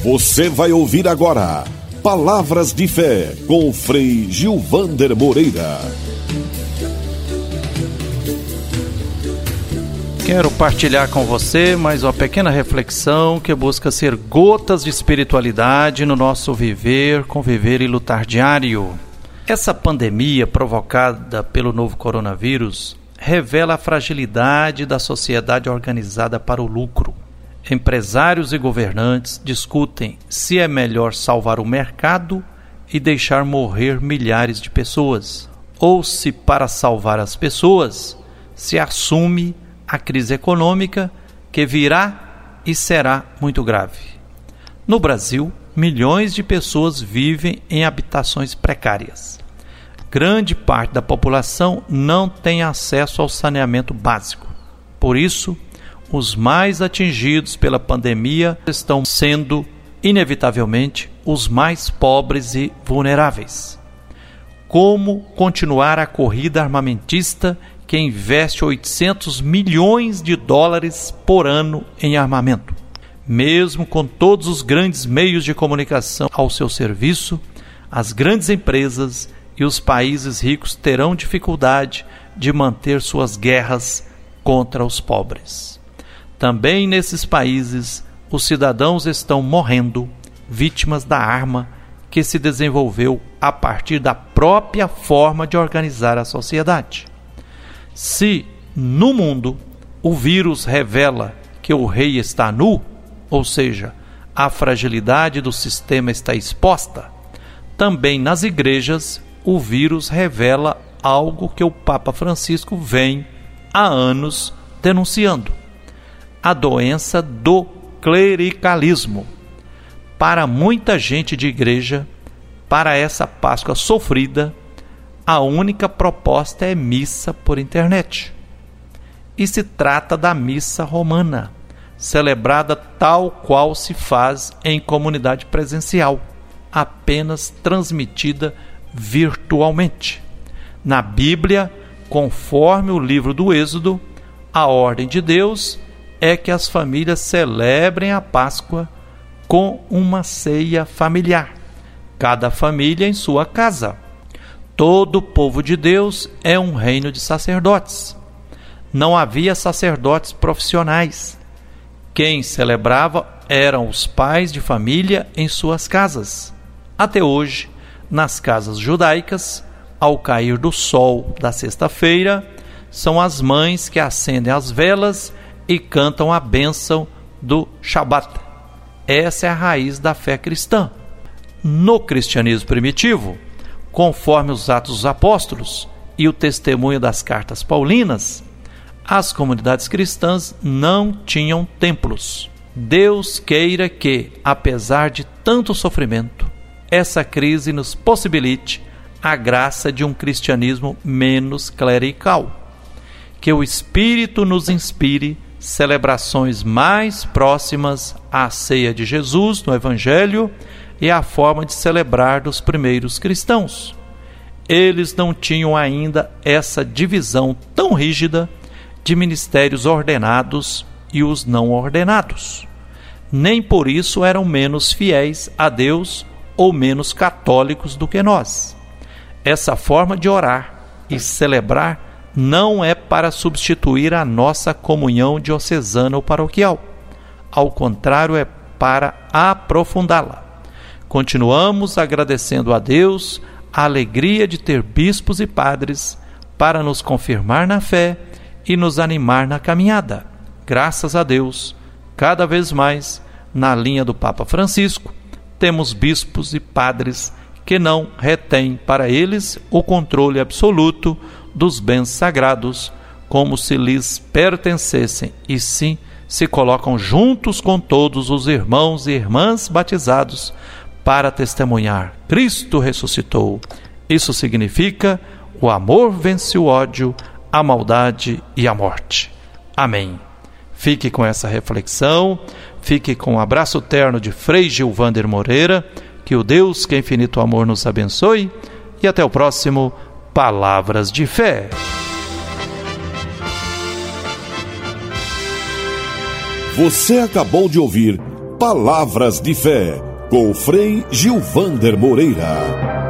Você vai ouvir agora Palavras de Fé com o Frei Gilvander Moreira. Quero partilhar com você mais uma pequena reflexão que busca ser gotas de espiritualidade no nosso viver, conviver e lutar diário. Essa pandemia provocada pelo novo coronavírus revela a fragilidade da sociedade organizada para o lucro. Empresários e governantes discutem se é melhor salvar o mercado e deixar morrer milhares de pessoas, ou se para salvar as pessoas se assume a crise econômica que virá e será muito grave. No Brasil, milhões de pessoas vivem em habitações precárias. Grande parte da população não tem acesso ao saneamento básico. Por isso, os mais atingidos pela pandemia estão sendo, inevitavelmente, os mais pobres e vulneráveis. Como continuar a corrida armamentista que investe 800 milhões de dólares por ano em armamento? Mesmo com todos os grandes meios de comunicação ao seu serviço, as grandes empresas e os países ricos terão dificuldade de manter suas guerras contra os pobres. Também nesses países, os cidadãos estão morrendo, vítimas da arma que se desenvolveu a partir da própria forma de organizar a sociedade. Se, no mundo, o vírus revela que o rei está nu, ou seja, a fragilidade do sistema está exposta, também nas igrejas o vírus revela algo que o Papa Francisco vem há anos denunciando: a doença do clericalismo. Para muita gente de igreja, para essa Páscoa sofrida, a única proposta é missa por internet. E se trata da missa romana, celebrada tal qual se faz em comunidade presencial, apenas transmitida virtualmente. Na Bíblia, conforme o livro do Êxodo, a ordem de Deus é que as famílias celebrem a Páscoa com uma ceia familiar, cada família em sua casa. Todo o povo de Deus é um reino de sacerdotes. Não havia sacerdotes profissionais. Quem celebrava eram os pais de família em suas casas. Até hoje, nas casas judaicas, ao cair do sol da sexta-feira, são as mães que acendem as velas e cantam a bênção do Shabat. Essa é a raiz da fé cristã. No cristianismo primitivo, conforme os Atos dos Apóstolos e o testemunho das cartas paulinas, as comunidades cristãs não tinham templos. Deus queira que, apesar de tanto sofrimento, essa crise nos possibilite a graça de um cristianismo menos clerical. Que o Espírito nos inspire celebrações mais próximas à ceia de Jesus no Evangelho e à forma de celebrar dos primeiros cristãos. Eles não tinham ainda essa divisão tão rígida de ministérios ordenados e os não ordenados. Nem por isso eram menos fiéis a Deus ou menos católicos do que nós. Essa forma de orar e celebrar não é para substituir a nossa comunhão diocesana ou paroquial. Ao contrário, é para aprofundá-la. Continuamos agradecendo a Deus a alegria de ter bispos e padres para nos confirmar na fé e nos animar na caminhada. Graças a Deus, cada vez mais, na linha do Papa Francisco, temos bispos e padres que não retêm para eles o controle absoluto dos bens sagrados, como se lhes pertencessem, e sim se colocam juntos com todos os irmãos e irmãs batizados para testemunhar: Cristo ressuscitou. Isso significa: o amor vence o ódio, a maldade e a morte. Amém. Fique com essa reflexão, fique com o abraço terno de Frei Gilvander Moreira, que o Deus que é infinito amor nos abençoe, e até o próximo Palavras de Fé. Você acabou de ouvir Palavras de Fé, com Frei Gilvander Moreira.